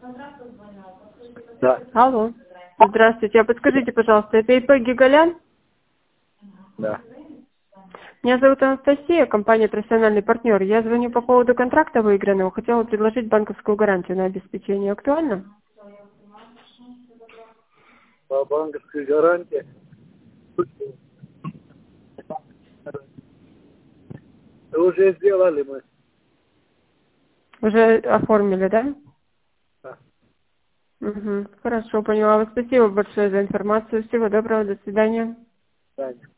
Да. Алло. Здравствуйте. А подскажите, пожалуйста, это ИП Гигалян? Да. Меня зовут Анастасия, компания «Профессиональный партнер». Я звоню по поводу контракта выигранного. Хотела предложить банковскую гарантию на обеспечение. Актуально? По банковской гарантии. Уже сделали мы. Уже оформили, да? Да. Угу. Хорошо, поняла. Спасибо большое за информацию. Всего доброго. До свидания. Да.